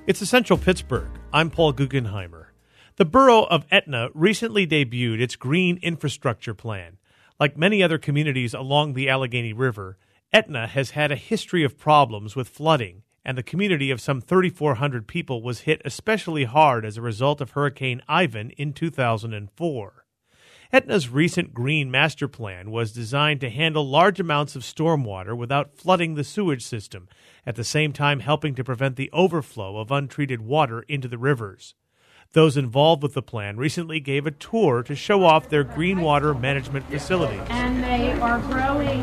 It's Essential Pittsburgh. I'm Paul Guggenheimer. The borough of Etna recently debuted its green infrastructure plan. Like many other communities along the Allegheny River, Etna has had a history of problems with flooding, and the community of some 3,400 people was hit especially hard as a result of Hurricane Ivan in 2004. Etna's recent Green Master Plan was designed to handle large amounts of stormwater without flooding the sewage system, at the same time helping to prevent the overflow of untreated water into the rivers. Those involved with the plan recently gave a tour to show off their green water management facilities. And they are growing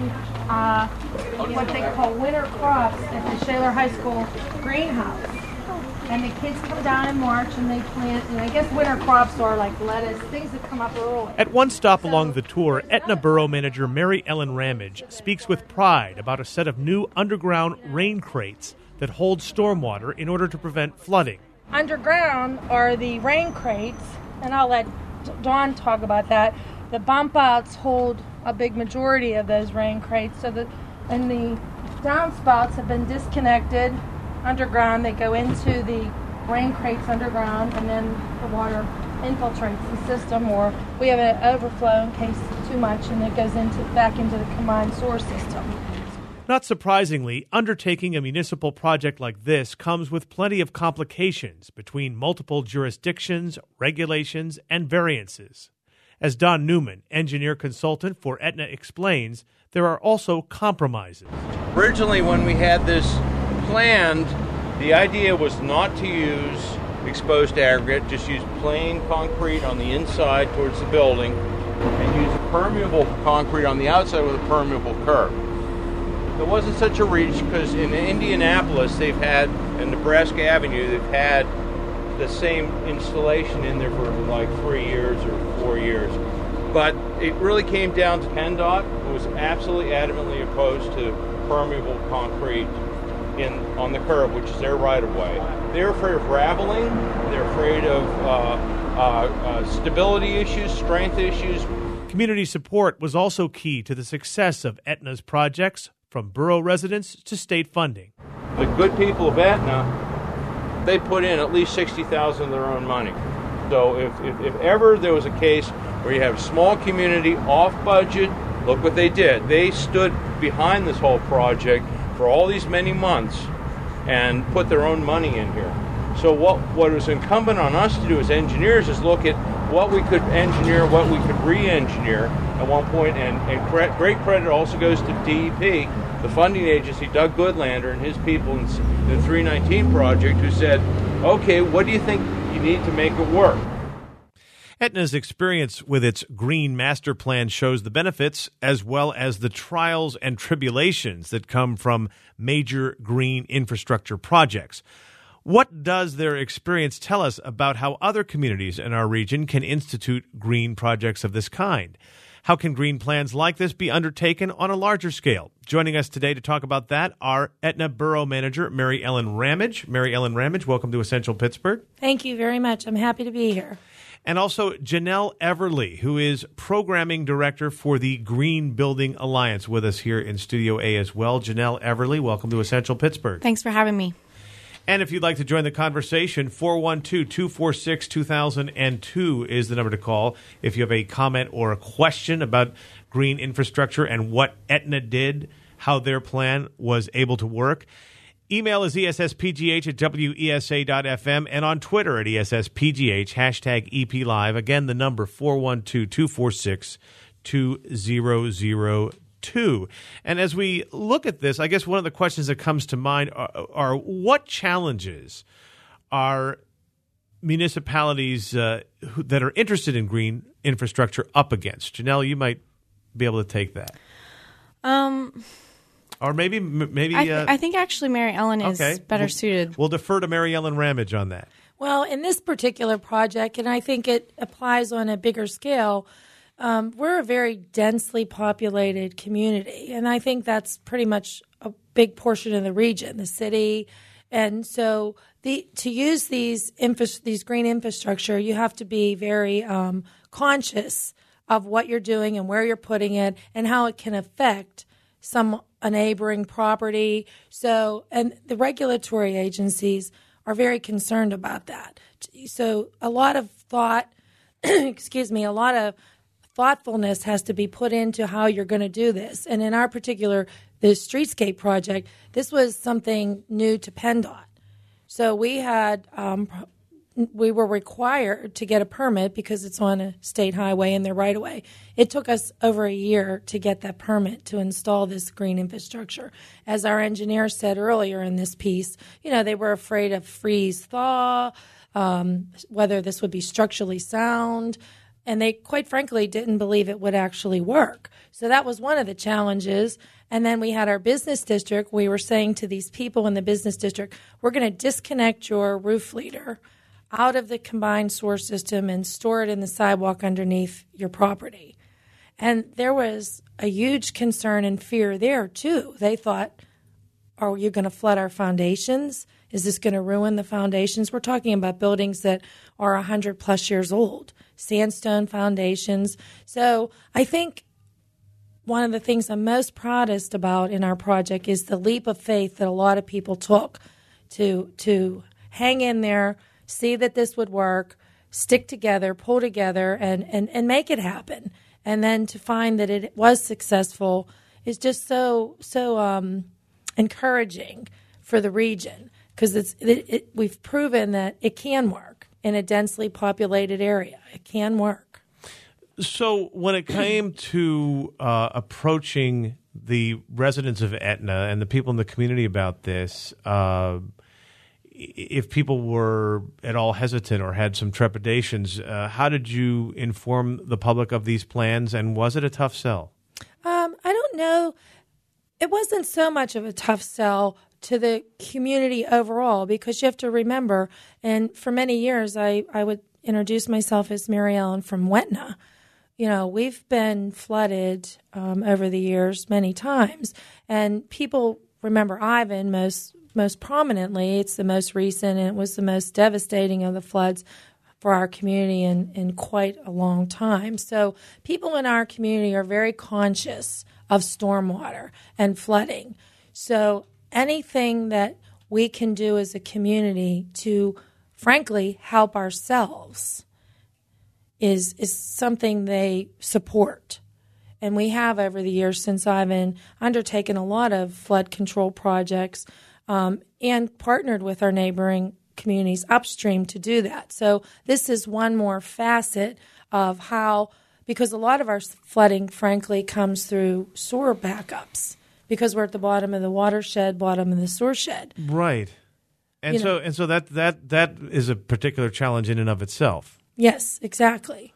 what they call winter crops at the Shaler High School greenhouse. And the kids come down in March and they plant, and I guess winter crops are like lettuce, things that come up early. At one stop along the tour, Etna Borough Manager Mary Ellen Ramage speaks with pride about a set of new underground rain crates that hold stormwater in order to prevent flooding. Underground are the rain crates, and I'll let Dawn talk about that. The bump outs hold a big majority of those rain crates, and the downspouts have been disconnected underground. They go into the rain crates underground, and then the water infiltrates the system, or we have an overflow in case too much, and it goes back into the combined sewer system. Not surprisingly, undertaking a municipal project like this comes with plenty of complications between multiple jurisdictions, regulations, and variances. As Don Newman, engineer consultant for Etna, explains, there are also compromises. Originally, when we had this planned, the idea was not to use exposed aggregate, just use plain concrete on the inside towards the building and use permeable concrete on the outside with a permeable curb. It wasn't such a reach because in Indianapolis they've had, in Nebraska Avenue, they've had the same installation in there for like 3 years or 4 years. But it really came down to PennDOT, who was absolutely adamantly opposed to permeable concrete on the curb, which is their right-of-way. They're afraid of raveling. They're afraid of stability issues, strength issues. Community support was also key to the success of Etna's projects, from borough residents to state funding. The good people of Etna, they put in at least $60,000 of their own money. So if ever there was a case where you have a small community off budget, look what they did. They stood behind this whole project for all these many months and put their own money in here. So what was incumbent on us to do as engineers is look at what we could engineer, what we could re-engineer at one point, and great credit also goes to DEP, the funding agency, Doug Goodlander and his people in the 319 project, who said, okay, what do you think you need to make it work? Etna's experience with its Green Master Plan shows the benefits as well as the trials and tribulations that come from major green infrastructure projects. What does their experience tell us about how other communities in our region can institute green projects of this kind? How can green plans like this be undertaken on a larger scale? Joining us today to talk about that are Etna Borough Manager Mary Ellen Ramage. Mary Ellen Ramage, welcome to Essential Pittsburgh. Thank you very much. I'm happy to be here. And also Janelle Everly, who is Programming Director for the Green Building Alliance, with us here in Studio A as well. Janelle Everly, welcome to Essential Pittsburgh. Thanks for having me. And if you'd like to join the conversation, 412-246-2002 is the number to call if you have a comment or a question about green infrastructure and what Etna did, how their plan was able to work. Email is esspgh@wesa.fm and on Twitter at esspgh, hashtag EPLive. Again, the number 412-246-2002. And as we look at this, I guess one of the questions that comes to mind are what challenges are municipalities that are interested in green infrastructure up against? Janelle, you might be able to take that. Or maybe I think actually Mary Ellen is better suited. We'll defer to Mary Ellen Ramage on that. Well, in this particular project, and I think it applies on a bigger scale, we're a very densely populated community, and I think that's pretty much a big portion of the region, the city. And so to use these green infrastructure, you have to be very conscious of what you're doing and where you're putting it and how it can affect a neighboring property. So, and the regulatory agencies are very concerned about that. So a lot of thought, a lot of thoughtfulness has to be put into how you're going to do this. And in our particular, the streetscape project, this was something new to PennDOT. So we had, we were required to get a permit because it's on a state highway and they're right away. It took us over a year to get that permit to install this green infrastructure. As our engineer said earlier in this piece, they were afraid of freeze thaw, whether this would be structurally sound, and they quite frankly didn't believe it would actually work. So that was one of the challenges. And then we had our business district. We were saying to these people in the business district, we're going to disconnect your roof leader out of the combined sewer system and store it in the sidewalk underneath your property. And there was a huge concern and fear there, too. They thought, are you going to flood our foundations? Is this going to ruin the foundations? We're talking about buildings that are 100-plus years old, sandstone foundations. So I think one of the things I'm most proudest about in our project is the leap of faith that a lot of people took to hang in there, see that this would work, stick together, pull together, and make it happen. And then to find that it was successful is just so encouraging for the region, because we've proven that it can work in a densely populated area. It can work. So when it came to approaching the residents of Etna and the people in the community about this, if people were at all hesitant or had some trepidations, how did you inform the public of these plans, and was it a tough sell? I don't know. It wasn't so much of a tough sell to the community overall, because you have to remember, and for many years I would introduce myself as Mary Ellen from Wetna. We've been flooded over the years many times, and people remember Ivan most prominently. It's the most recent, and it was the most devastating of the floods for our community in quite a long time. So people in our community are very conscious of stormwater and flooding. So anything that we can do as a community to, frankly, help ourselves is something they support. And we have over the years since I've been undertaken a lot of flood control projects and partnered with our neighboring communities upstream to do that. So this is one more facet of how, because a lot of our flooding, frankly, comes through sewer backups, because we're at the bottom of the watershed, bottom of the sewer shed. Right. And so that is a particular challenge in and of itself. Yes, exactly.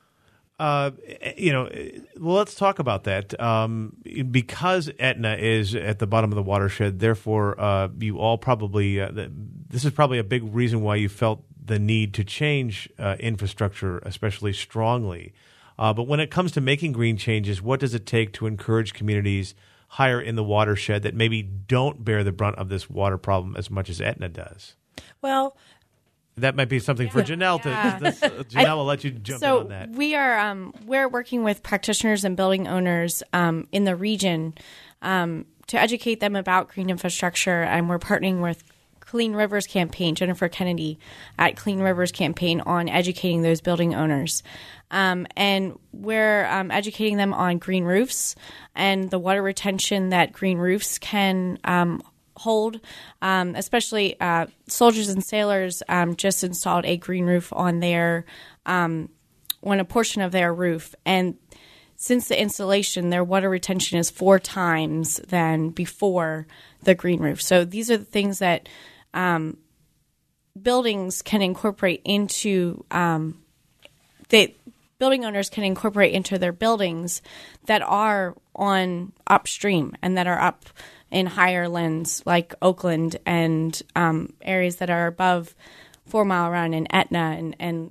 Let's talk about that. Because Etna is at the bottom of the watershed, therefore, you all probably this is probably a big reason why you felt the need to change infrastructure, especially strongly. But when it comes to making green changes, what does it take to encourage communities higher in the watershed that maybe don't bear the brunt of this water problem as much as Etna does? Well, that might be something for Janelle to. Janelle will let you jump in on that. So we're working with practitioners and building owners in the region to educate them about green infrastructure, and we're partnering with Clean Rivers Campaign, Jennifer Kennedy at Clean Rivers Campaign, on educating those building owners. And we're educating them on green roofs and the water retention that green roofs can hold, especially Soldiers and Sailors just installed a green roof on on a portion of their roof, and since the installation, their water retention is 4 times than before the green roof. So these are the things that buildings can incorporate into building owners can incorporate into their buildings that are on upstream and that are up in higher lands like Oakland and areas that are above 4 Mile Run and Etna and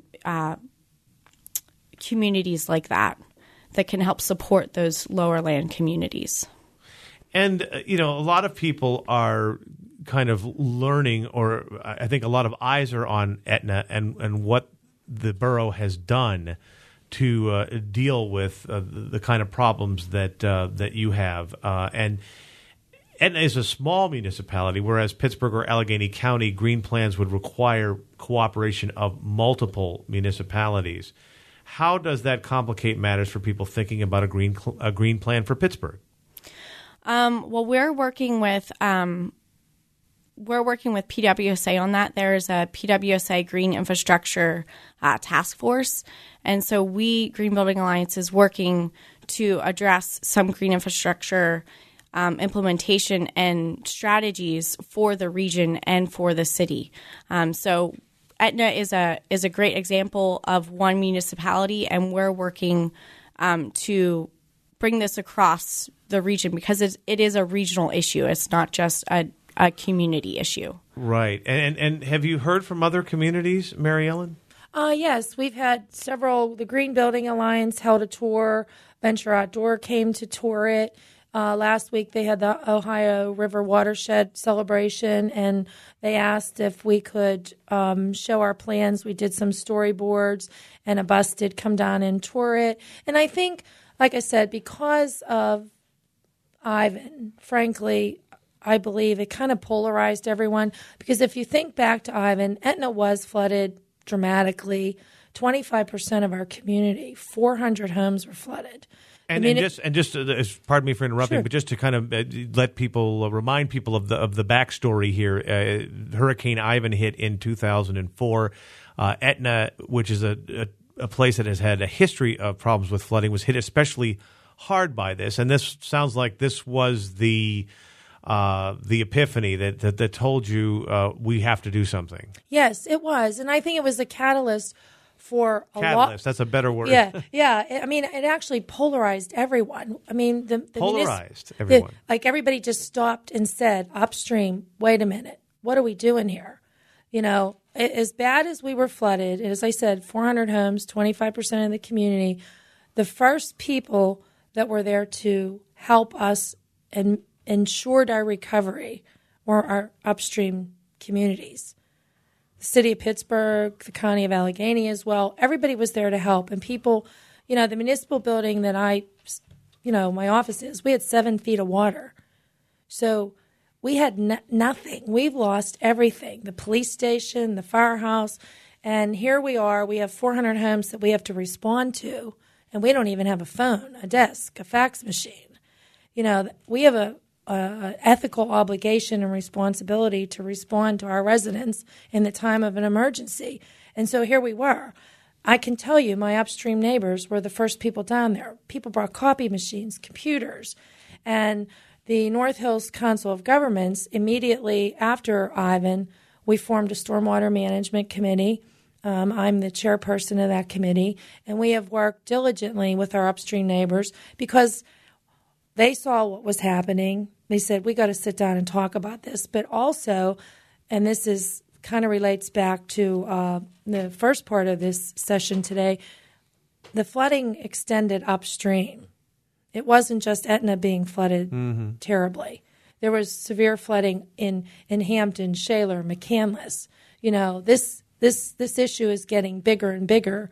communities like that can help support those lower land communities. And, a lot of people are kind of learning, or I think a lot of eyes are on Etna and what the borough has done to deal with the kind of problems that you have. And Etna is a small municipality, whereas Pittsburgh or Allegheny County green plans would require cooperation of multiple municipalities. How does that complicate matters for people thinking about a green plan for Pittsburgh? Well, we're working with PWSA on that. There's a PWSA Green Infrastructure Task Force, and so Green Building Alliance is working to address some green infrastructure implementation and strategies for the region and for the city. So Etna is a great example of one municipality, and we're working to bring this across the region because it is a regional issue. It's not just a community issue. Right. And have you heard from other communities, Mary Ellen? Yes, we've had several. The Green Building Alliance held a tour. Venture Outdoor came to tour it. Last week they had the Ohio River Watershed celebration, and they asked if we could show our plans. We did some storyboards, and a bus did come down and tour it. And I think, like I said, because of Ivan, frankly, I believe it kind of polarized everyone. Because if you think back to Ivan, Etna was flooded dramatically. 25% of our community, 400 homes were flooded. And just pardon me for interrupting, Sure. but just to kind of let people remind people of the backstory here, Hurricane Ivan hit in 2004. Etna, which is a place that has had a history of problems with flooding, was hit especially hard by this. And this sounds like this was the epiphany that told you we have to do something. Yes, it was, and I think it was a catalyst for a lot. Catalyst, that's a better word. Yeah. I mean, it actually polarized everyone. I mean, the Polarized everyone. Like everybody just stopped and said, upstream, wait a minute, what are we doing here? You know, as bad as we were flooded, as I said, 400 homes, 25% of the community, the first people that were there to help us and ensured our recovery were our upstream communities. The city of Pittsburgh, the county of Allegheny as well. Everybody was there to help. And people, you know, the municipal building that my office is, we had 7 feet of water. So we had nothing. We've lost everything. The police station, the firehouse. And here we are. We have 400 homes that we have to respond to. And we don't even have a phone, a desk, a fax machine. You know, we have a ethical obligation and responsibility to respond to our residents in the time of an emergency. And so here we were. I can tell you my upstream neighbors were the first people down there. People brought copy machines, computers. And the North Hills Council of Governments, immediately after Ivan, we formed a stormwater management committee. I'm the chairperson of that committee. And we have worked diligently with our upstream neighbors because they saw what was happening. They said, we got to sit down and talk about this. But also, and this is kind of relates back to the first part of this session today, the flooding extended upstream. It wasn't just Etna being flooded terribly. There was severe flooding in Hampton, Shaler, McCandless. You know, this issue is getting bigger and bigger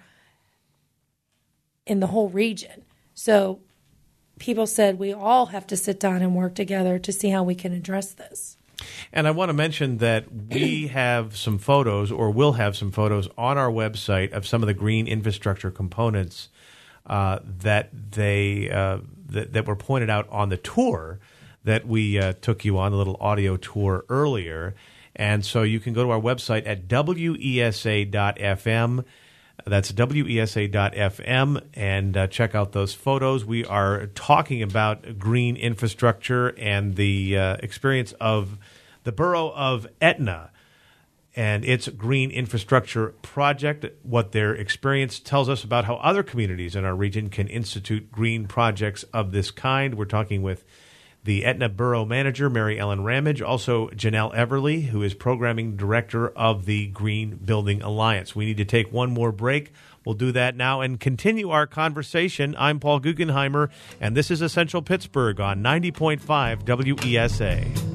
in the whole region. So people said we all have to sit down and work together to see how we can address this. And I want to mention that we have some photos, or will have some photos, on our website of some of the green infrastructure components that were pointed out on the tour that we took you on, a little audio tour earlier. And so you can go to our website at wesa.fm. That's wesa.fm, and check out those photos. We are talking about green infrastructure and the experience of the borough of Etna and its green infrastructure project, what their experience tells us about how other communities in our region can institute green projects of this kind. We're talking with the Etna Borough Manager, Mary Ellen Ramage, also Janelle Everly, who is Programming Director of the Green Building Alliance. We need to take one more break. We'll do that now and continue our conversation. I'm Paul Guggenheimer, and this is Essential Pittsburgh on 90.5 WESA.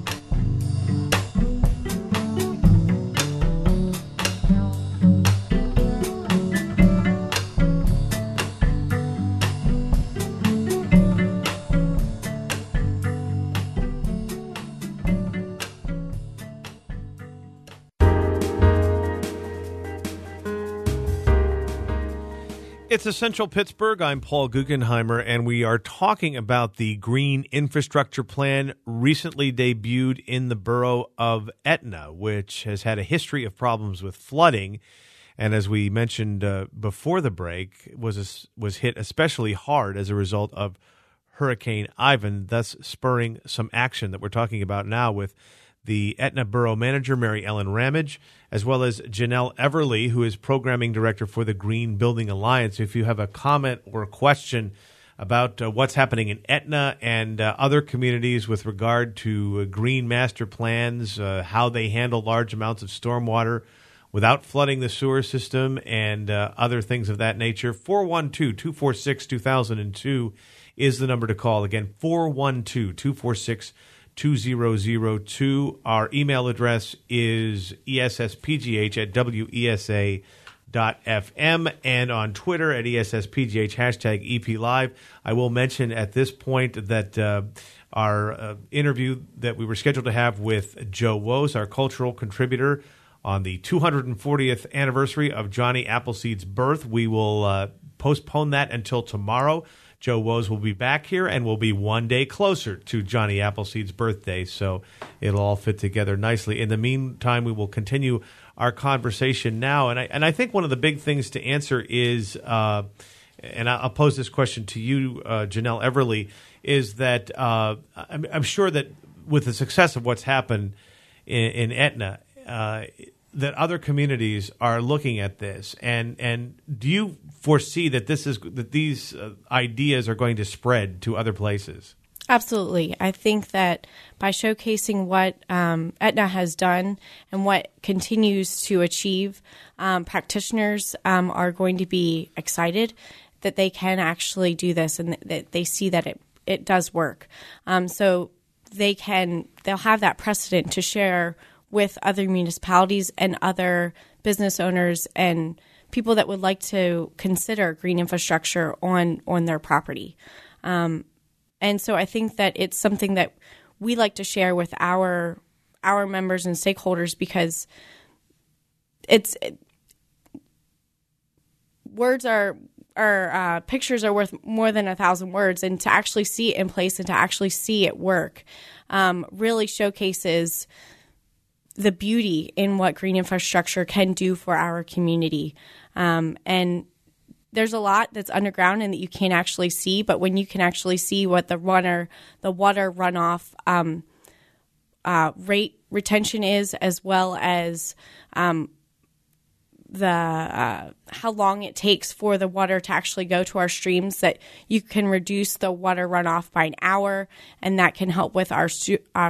It's Essential Pittsburgh. I'm Paul Guggenheimer, and we are talking about the Green Infrastructure Plan recently debuted in the borough of Etna, which has had a history of problems with flooding. And as we mentioned before the break, was hit especially hard as a result of Hurricane Ivan, thus spurring some action that we're talking about now with the Etna Borough Manager, Mary Ellen Ramage, as well as Janelle Everly, who is Programming Director for the Green Building Alliance. If you have a comment or a question about what's happening in Etna and other communities with regard to green master plans, how they handle large amounts of stormwater without flooding the sewer system, and other things of that nature, 412-246-2002 is the number to call. Again, 412-246-2002. Our email address is esspgh@wesa.fm, and on Twitter at ESSPGH, #EPLive. I will mention at this point that our interview that we were scheduled to have with Joe Woes, our cultural contributor, on the 240th anniversary of Johnny Appleseed's birth, we will postpone that until tomorrow. Joe Woes will be back here and will be one day closer to Johnny Appleseed's birthday, so it'll all fit together nicely. In the meantime, we will continue our conversation now, and I think one of the big things to answer is, and I'll pose this question to you, Janelle Everly, is that I'm sure that with the success of what's happened in Etna, that other communities are looking at this, and do you foresee that these ideas are going to spread to other places? Absolutely. I think that by showcasing what Etna has done and what continues to achieve, practitioners are going to be excited that they can actually do this and that they see that it does work. So they'll have that precedent to share with other municipalities and other business owners and people that would like to consider green infrastructure on their property. And so I think that it's something that we like to share with our members and stakeholders, because pictures are worth more than 1,000 words, and to actually see it in place and to actually see it work really showcases the beauty in what green infrastructure can do for our community. And there's a lot that's underground and that you can't actually see, but when you can actually see what the water runoff rate retention is, as well as how long it takes for the water to actually go to our streams, that you can reduce the water runoff by an hour, and that can help with our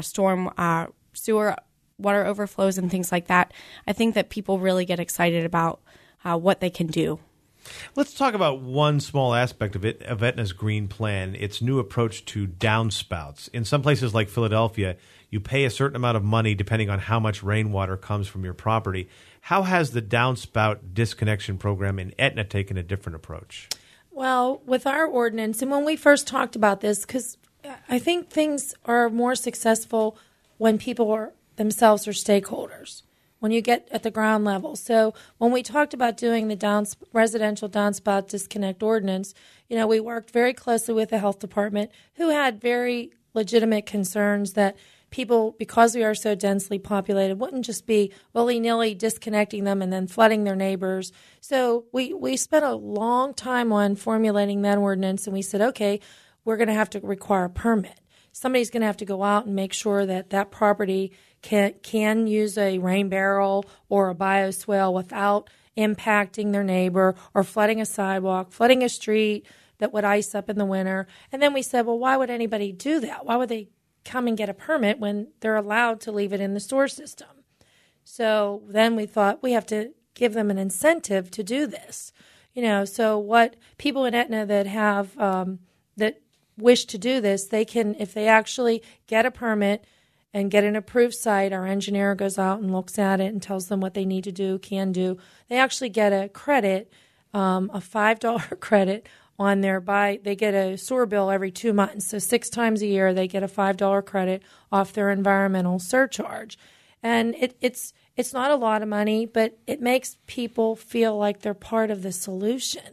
sewer water overflows and things like that. I think that people really get excited about what they can do. Let's talk about one small aspect of Etna's green plan, its new approach to downspouts. In some places like Philadelphia, you pay a certain amount of money depending on how much rainwater comes from your property. How has the downspout disconnection program in Etna taken a different approach? Well, with our ordinance, and when we first talked about this, because I think things are more successful when people themselves are stakeholders, when you get at the ground level. So when we talked about doing the residential downspout disconnect ordinance, we worked very closely with the health department, who had very legitimate concerns that people, because we are so densely populated, wouldn't just be willy-nilly disconnecting them and then flooding their neighbors. So we spent a long time on formulating that ordinance, and we said, okay, we're going to have to require a permit. Somebody's going to have to go out and make sure that property can use a rain barrel or a bioswale without impacting their neighbor or flooding a sidewalk, flooding a street that would ice up in the winter. And then we said, well, why would anybody do that? Why would they come and get a permit when they're allowed to leave it in the sewer system? So then we thought we have to give them an incentive to do this. So what people in Etna that have that wish to do this, they can, if they actually get a permit and get an approved site, our engineer goes out and looks at it and tells them what they need to do, can do. They actually get a credit, a $5 credit on their they get a sewer bill every 2 months. So 6 times a year, they get a $5 credit off their environmental surcharge. And it's not a lot of money, but it makes people feel like they're part of the solution.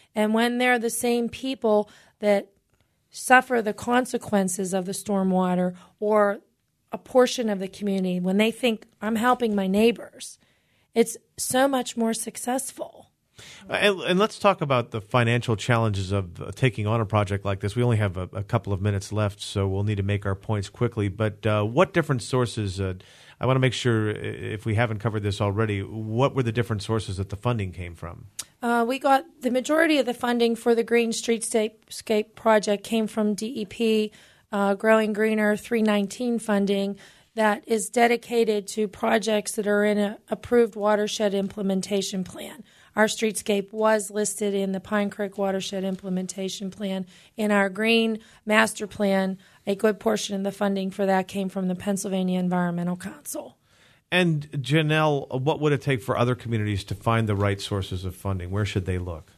And when they're the same people that suffer the consequences of the stormwater, or a portion of the community, when they think I'm helping my neighbors, it's so much more successful. And let's talk about the financial challenges of taking on a project like this. We only have a couple of minutes left, so we'll need to make our points quickly. But what different sources, I want to make sure, if we haven't covered this already, what were the different sources that the funding came from? We got the majority of the funding for the Green Streetscape project came from DEP, Growing Greener 319 funding that is dedicated to projects that are in an approved watershed implementation plan. Our streetscape was listed in the Pine Creek Watershed Implementation Plan. In our Green Master Plan, a good portion of the funding for that came from the Pennsylvania Environmental Council. And Janelle, what would it take for other communities to find the right sources of funding? Where should they look?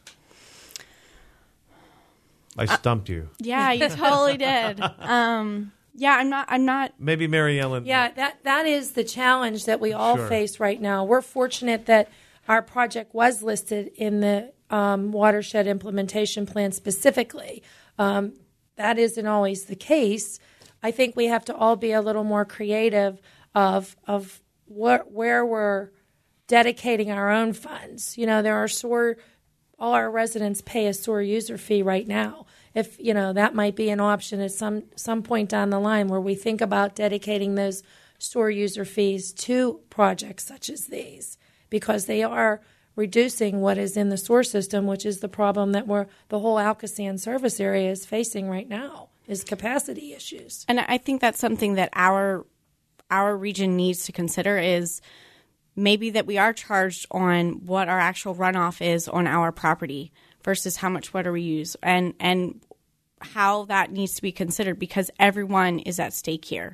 I stumped you. Yeah, you totally did. Yeah, I'm not. Maybe Mary Ellen. Yeah, that is the challenge that we all Sure. face right now. We're fortunate that our project was listed in the Watershed Implementation Plan specifically. That isn't always the case. I think we have to all be a little more creative of where we're dedicating our own funds. You know, there are all our residents pay a sewer user fee right now. If, you know, that might be an option at some point down the line where we think about dedicating those sewer user fees to projects such as these, because they are reducing what is in the sewer system, which is the problem that the whole Alcoasand service area is facing right now, is capacity issues. And I think that's something that our region needs to consider, is maybe that we are charged on what our actual runoff is on our property versus how much water we use, and how that needs to be considered, because everyone is at stake here.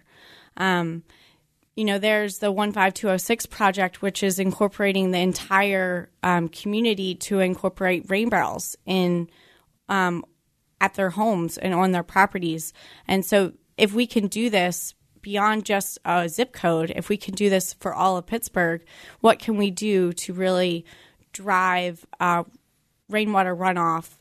You know, there's the 15206 project, which is incorporating the entire community to incorporate rain barrels in at their homes and on their properties. And so if we can do this beyond just a zip code, if we can do this for all of Pittsburgh, what can we do to really drive rainwater runoff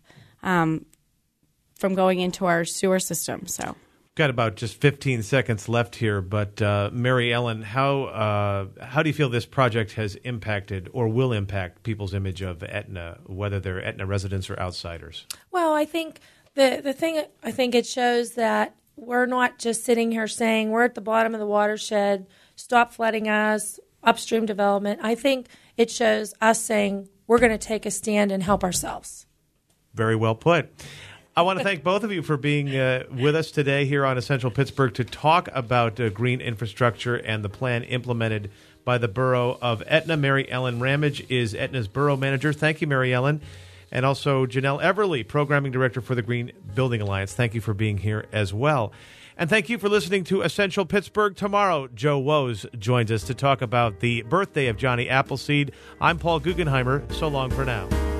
from going into our sewer system? So. Got about just 15 seconds left here, but Mary Ellen, how do you feel this project has impacted or will impact people's image of Aetna, whether they're Aetna residents or outsiders? Well, I think the thing, I think it shows that we're not just sitting here saying we're at the bottom of the watershed, stop flooding us, upstream development. I think it shows us saying we're going to take a stand and help ourselves. Very well put. I want to thank both of you for being with us today here on Essential Pittsburgh to talk about green infrastructure and the plan implemented by the Borough of Aetna. Mary Ellen Ramage is Aetna's Borough Manager. Thank you, Mary Ellen. And also Janelle Everly, Programming Director for the Green Building Alliance. Thank you for being here as well. And thank you for listening to Essential Pittsburgh. Tomorrow, Joe Woes joins us to talk about the birthday of Johnny Appleseed. I'm Paul Guggenheimer. So long for now.